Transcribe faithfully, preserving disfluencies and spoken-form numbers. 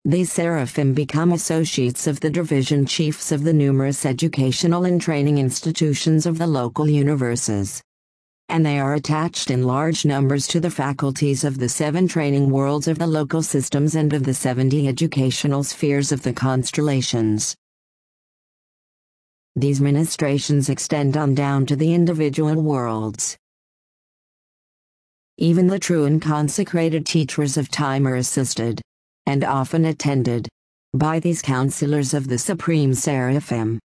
These seraphim become associates of the division chiefs of the numerous educational and training institutions of the local universes. And they are attached in large numbers to the faculties of the seven training worlds of the local systems and of the seventy educational spheres of the constellations. These ministrations extend on down to the individual worlds. Even the true and consecrated teachers of time are assisted, and often attended, by these counselors of the Supreme Seraphim.